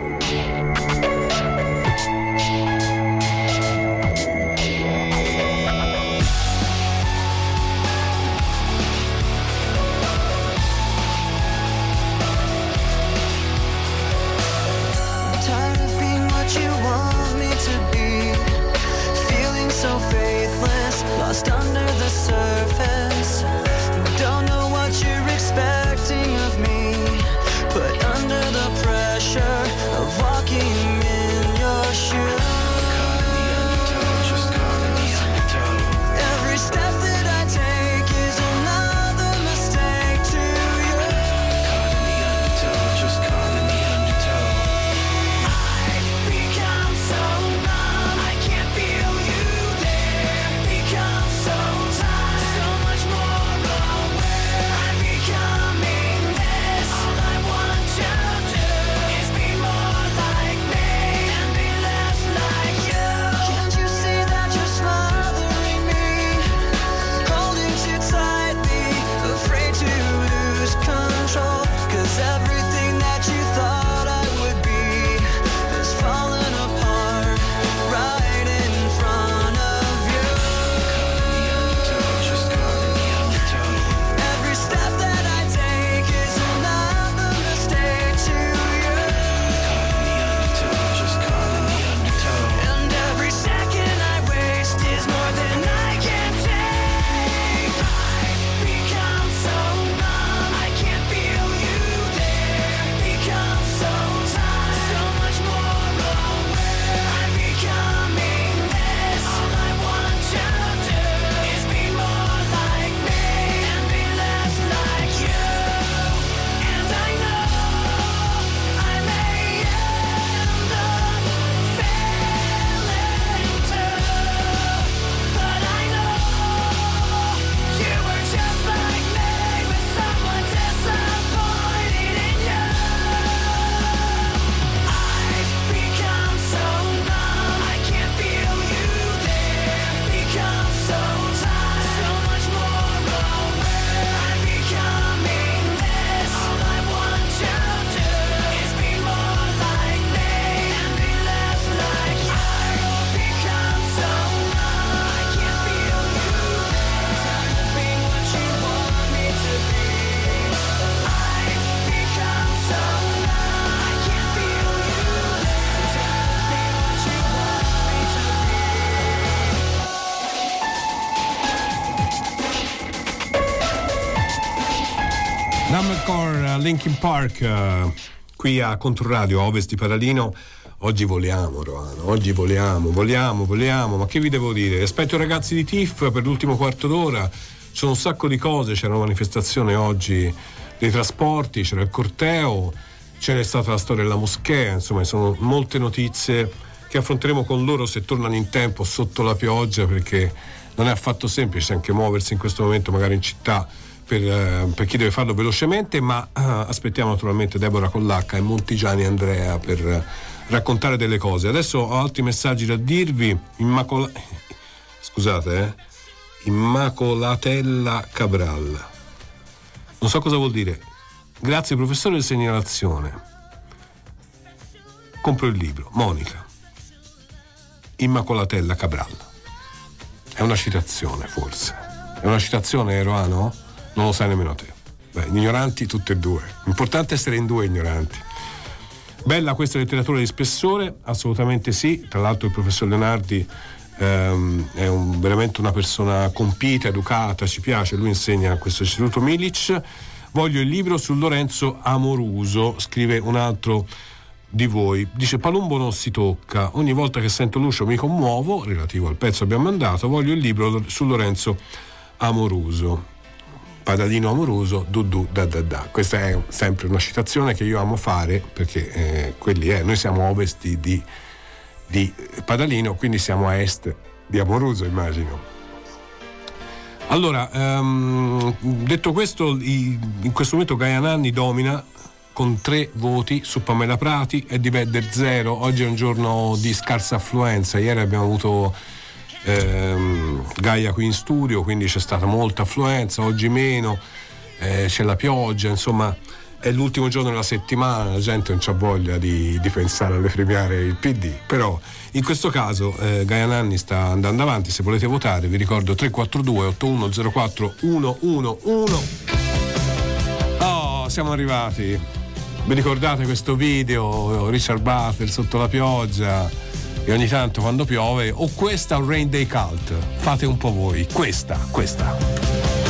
Lost under the surface. Don't know what you're expecting of me. Put under the pressure of walking in your shoes. Every step that I take is another mistake to you. Caught in the undertow, just caught in the undertow. I've become so numb, I can't feel you there. Become so tired, so much more aware. I'm becoming this. All I want to do is be more like me and be less like you. Can't you see that you're smothering me? Holding too tightly, afraid to lose control. 'Cause everything that you thought I would be has fallen apart right in front of you. Every step that I take is another mistake to you. And every second I waste is more than I can take. I've become so numb, I can't feel you there. Become so tired, so much more aware. I'm becoming this. All I want to do is be more like me and be less like you. And I know I may end up failing too, but I know you were just like me, with someone disappointed in you. I've become so numb, I can't feel you there. Become so tired, so much more aware. I'm becoming this. All I want to do is be more like me and be less like you. I've become so numb, I can't feel you there. Tired of being what you want me to be. I've become so numb, I can't feel you there. Tired of being what you want me to be. Numbercore, Linkin Park, eh, qui a Controradio, a ovest di Paralino. Oggi voliamo, Roano, oggi voliamo, voliamo, voliamo, ma che vi devo dire? Aspetto i ragazzi di T I F per l'ultimo quarto d'ora, ci sono un sacco di cose, c'era una manifestazione oggi dei trasporti, c'era il corteo, c'era stata la storia della moschea, insomma, sono molte notizie che affronteremo con loro se tornano in tempo sotto la pioggia, perché non è affatto semplice anche muoversi in questo momento magari in città per, eh, per chi deve farlo velocemente, ma eh, aspettiamo naturalmente Deborah Collacca e Montigiani Andrea per eh, raccontare delle cose. Adesso ho altri messaggi da dirvi. Immacola... scusate eh Immacolatella Cabral, non so cosa vuol dire Grazie professore di segnalazione. Compro il libro. Monica. Immacolatella Cabral. È una citazione, forse. È una citazione, Roano? Non lo sai nemmeno te. Beh, ignoranti tutte e due. L'importante è essere in due ignoranti. Bella questa letteratura di spessore? Assolutamente sì. Tra l'altro il professor Leonardi ehm, è un, veramente una persona compita, educata, ci piace. Lui insegna a questo istituto Milic. Voglio il libro su Lorenzo Amoruso, scrive un altro di voi. Dice: Palumbo non si tocca, ogni volta che sento l'uscio mi commuovo, relativo al pezzo abbiamo mandato. Voglio il libro su Lorenzo Amoruso. Padalino amoroso, du du da da da. Questa è sempre una citazione che io amo fare, perché eh, quelli è, noi siamo a ovest di, di, di Padalino, quindi siamo a est di Amoruso, immagino. Allora, um, detto questo, i, in questo momento Gaia Nanni domina con tre voti su Pamela Prati e di Vedder zero. Oggi è un giorno di scarsa affluenza. Ieri abbiamo avuto ehm, Gaia qui in studio, quindi c'è stata molta affluenza, oggi meno, eh, c'è la pioggia, insomma è l'ultimo giorno della settimana, la gente non c'ha voglia di, di pensare alle premiare il P D, però in questo caso eh, Gaia Nanni sta andando avanti. Se volete votare vi ricordo tre quattro due otto uno zero quattro uno uno uno. Oh, siamo arrivati. Vi ricordate questo video, Richard Butler sotto la pioggia, e ogni tanto quando piove, o questa o Rain Day Cult? Fate un po' voi, questa, questa.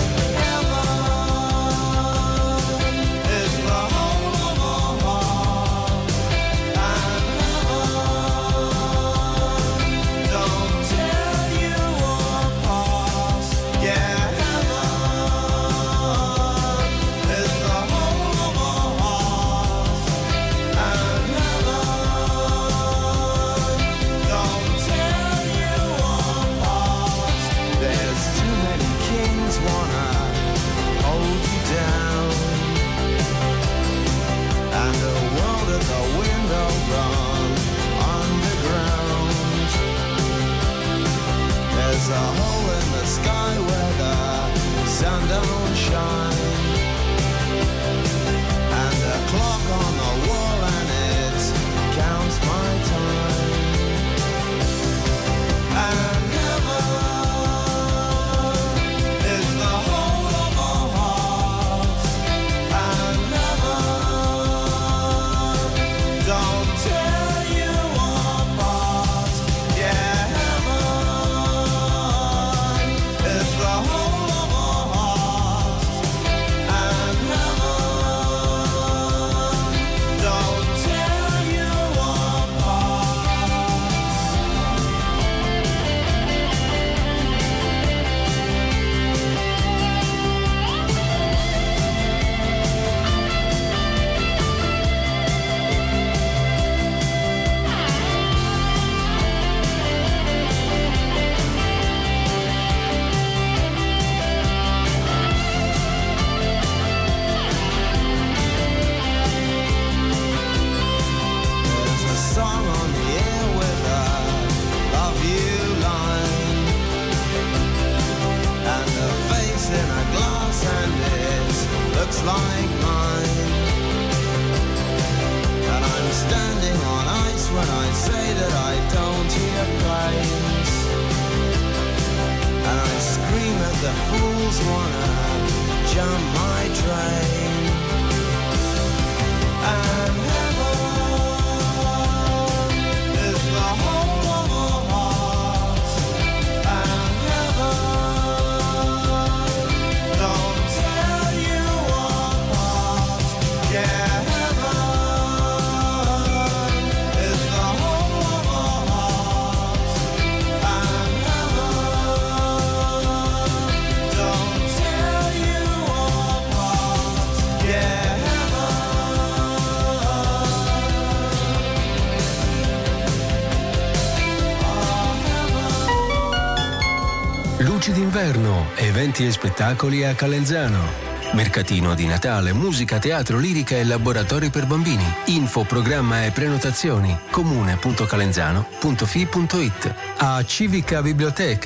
Luci d'inverno, eventi e spettacoli a Calenzano. Mercatino di Natale, musica, teatro, lirica e laboratori per bambini. Info, programma e prenotazioni comune punto calenzano punto fi punto it. A Civica Biblioteca,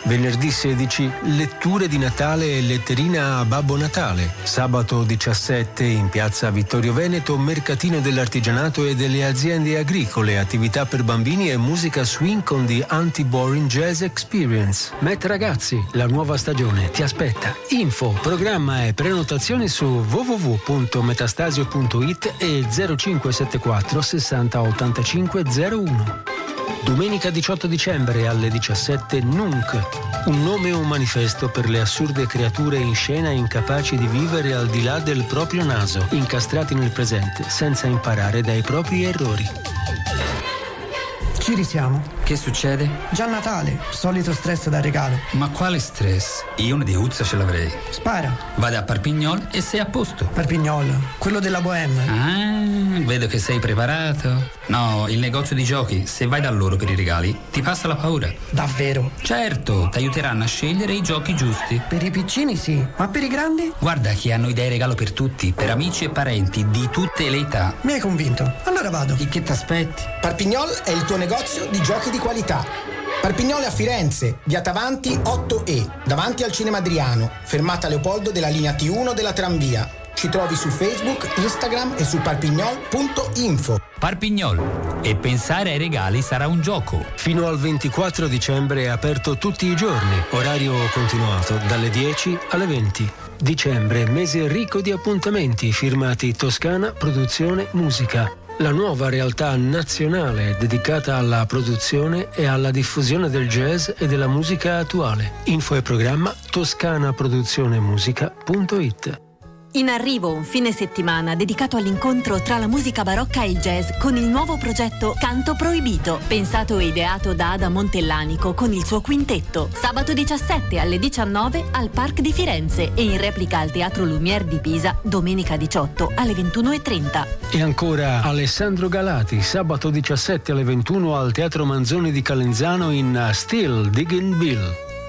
Venerdì sedici, letture di Natale e letterina a Babbo Natale. Sabato diciassette, in piazza Vittorio Veneto, mercatino dell'artigianato e delle aziende agricole, attività per bambini e musica swing con The Anti-Boring Jazz Experience. Met Ragazzi, la nuova stagione ti aspetta. Info, programma e prenotazioni su w w w punto metastasio punto i t e zero cinque sette quattro sessanta ottantacinque zero uno. Domenica diciotto dicembre alle diciassette, Nunc, un nome e un manifesto per le assurde creature in scena incapaci di vivere al di là del proprio naso, incastrati nel presente senza imparare dai propri errori. Ci risiamo. Che succede? Già Natale, solito stress da regalo. Ma quale stress? Io una diuzza ce l'avrei. Spara. Vada a Parpignol e sei a posto. Parpignol, quello della Bohème. Ah, vedo che sei preparato. No, il negozio di giochi, se vai da loro per i regali, ti passa la paura. Davvero? Certo, ti aiuteranno a scegliere i giochi giusti. Per i piccini sì, ma per i grandi? Guarda che hanno idee regalo per tutti, per amici e parenti di tutte le età. Mi hai convinto, allora vado. E che t'aspetti? Parpignol è il tuo negozio di giochi di qualità. Parpignol a Firenze, via Tavanti otto E, davanti al Cinema Adriano, fermata Leopoldo della linea T uno della tranvia. Ci trovi su Facebook, Instagram e su parpignol punto info. Parpignol. E pensare ai regali sarà un gioco. Fino al ventiquattro dicembre è aperto tutti i giorni, orario continuato dalle dieci alle venti. Dicembre, mese ricco di appuntamenti firmati Toscana Produzione Musica. La nuova realtà nazionale dedicata alla produzione e alla diffusione del jazz e della musica attuale. Info e programma toscana produzione musica punto i t. In arrivo un fine settimana dedicato all'incontro tra la musica barocca e il jazz con il nuovo progetto Canto Proibito, pensato e ideato da Ada Montellanico con il suo quintetto. Sabato diciassette alle diciannove al Parc di Firenze e in replica al Teatro Lumière di Pisa domenica diciotto alle ventuno e trenta. E ancora Alessandro Galati, sabato diciassette alle ventuno al Teatro Manzoni di Calenzano in Still Digging Bill.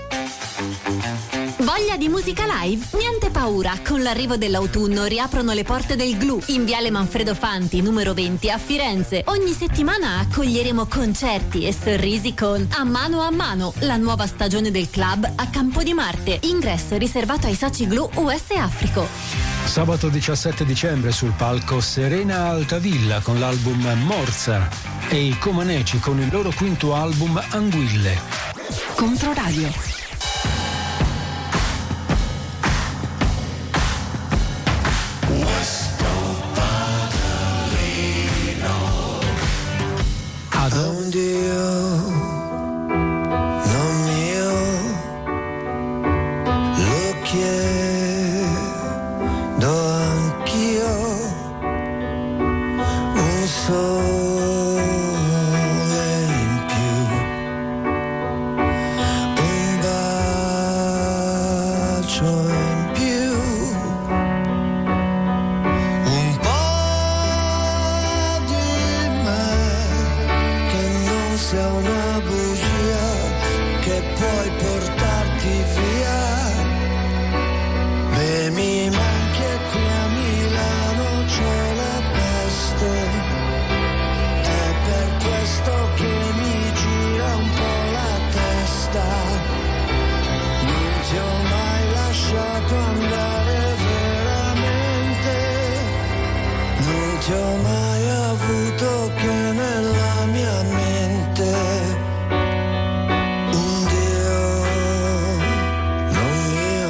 Voglia di musica live? Niente paura, con l'arrivo dell'autunno riaprono le porte del Glu in Viale Manfredo Fanti, numero venti a Firenze. Ogni settimana accoglieremo concerti e sorrisi con A Mano a Mano, la nuova stagione del club a Campo di Marte. Ingresso riservato ai soci Glu U S Africo. Sabato diciassette dicembre sul palco Serena Altavilla con l'album Morza e i Comaneci con il loro quinto album Anguille. Controradio. Un Dio non mio lo chiedo anch'io, un sole in più, un bacio in più, un po' di me che non sia una bugia che puoi portarti via. Beh, mi manchi e qui a Milano c'è la peste, è per questo che mi gira un po' la testa. Non ti ho mai lasciato andare veramente, non ti ho mai avuto che nella mia mente. Un Dio non mio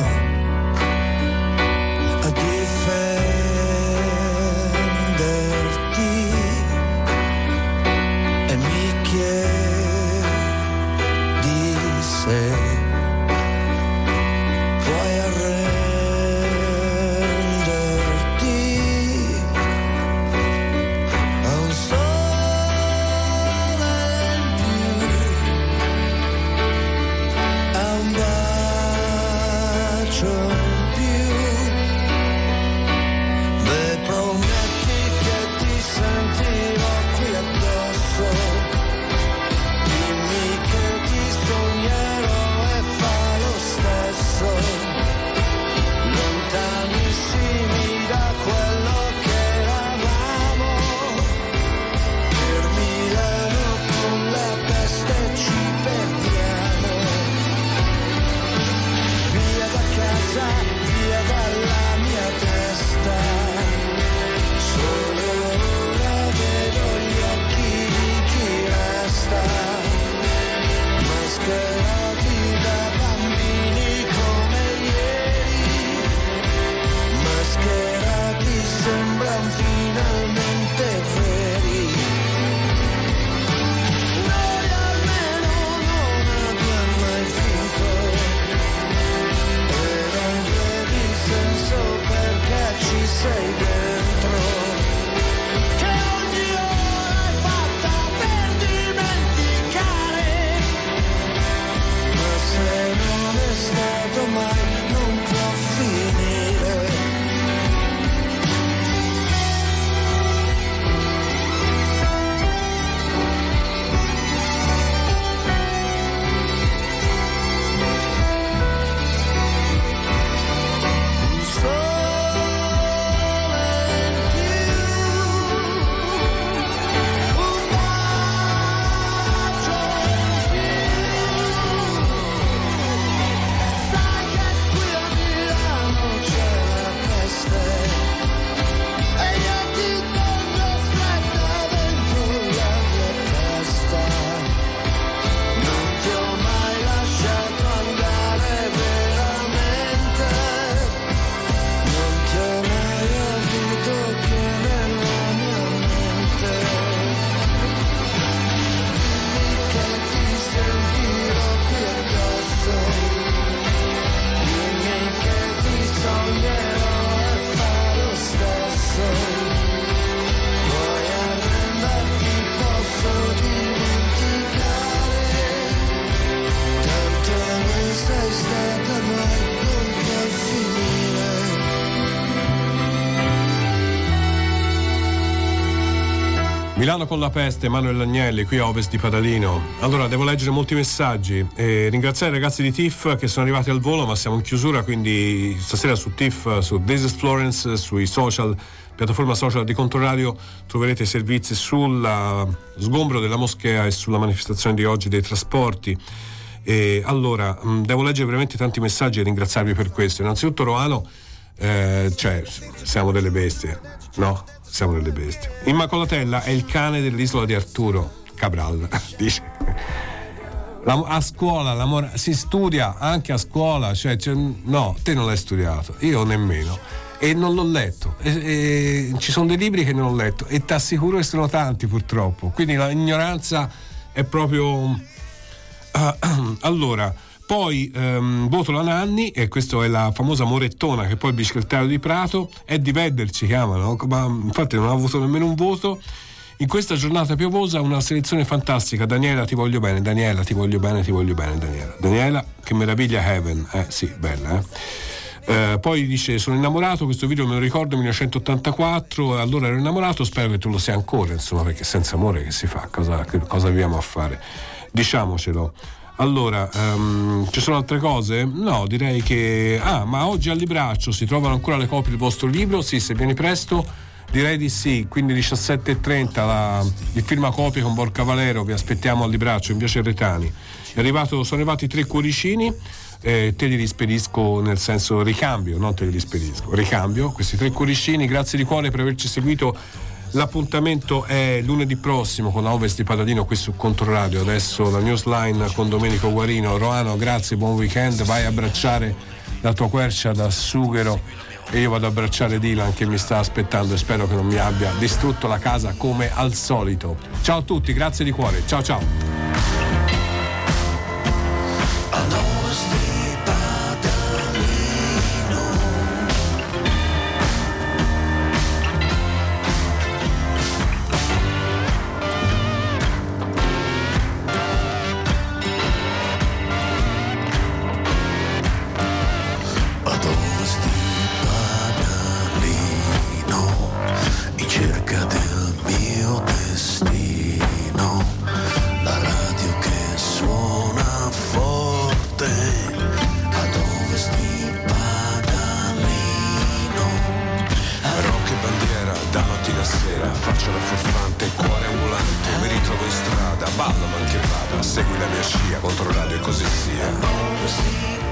a difenderti e mi chiedi se puoi arrenderti a un sole Milano con la peste, Manuel Agnelli qui a ovest di Padalino. Allora devo leggere molti messaggi e ringraziare i ragazzi di T I F che sono arrivati al volo, ma siamo in chiusura, quindi stasera su T I F, su This is Florence, sui social, piattaforma social di Controradio troverete i servizi sul sgombro della moschea e sulla manifestazione di oggi dei trasporti. E allora devo leggere veramente tanti messaggi e ringraziarvi per questo. Innanzitutto Roano, eh, cioè siamo delle bestie, no? Siamo delle bestie. Immacolatella è il cane dell'isola di Arturo Cabral, dice. La, a scuola l'amore, si studia anche a scuola, cioè, cioè no, te non l'hai studiato, io nemmeno, e non l'ho letto, e, e, ci sono dei libri che non ho letto e ti assicuro che sono tanti purtroppo, quindi l'ignoranza è proprio uh, allora. Poi ehm, voto la Nanni, e questa è la famosa Morettona, che poi il biciclettaio di Prato, Eddie Vedder ci chiamano, ma infatti non ha avuto nemmeno un voto. In questa giornata piovosa una selezione fantastica. Daniela, ti voglio bene, Daniela, ti voglio bene, ti voglio bene, Daniela. Daniela, che meraviglia Heaven, eh sì, bella, eh. Eh, poi dice: sono innamorato, questo video me lo ricordo millenovecentottantaquattro, allora ero innamorato, spero che tu lo sia ancora, insomma, perché senza amore che si fa, cosa, che, cosa viviamo a fare, diciamocelo. Allora, um, ci sono altre cose? No, direi che... Ah, ma oggi al Libraccio si trovano ancora le copie del vostro libro? Sì, se vieni presto direi di sì, quindi diciassette e trenta la, il firmacopie con Borca Valero, vi aspettiamo al Libraccio in via Cerretani. È arrivato, sono arrivati tre cuoricini, eh, te li rispedisco, nel senso ricambio, non te li rispedisco, ricambio questi tre cuoricini, grazie di cuore per averci seguito. L'appuntamento è lunedì prossimo con Ovest di Padalino qui su Controradio. Adesso la newsline con Domenico Guarino. Roano, grazie, buon weekend, vai a abbracciare la tua quercia da sughero e io vado ad abbracciare Dylan che mi sta aspettando e spero che non mi abbia distrutto la casa come al solito. Ciao a tutti, grazie di cuore, ciao ciao. Segui la mia scia, Controradio e così sia.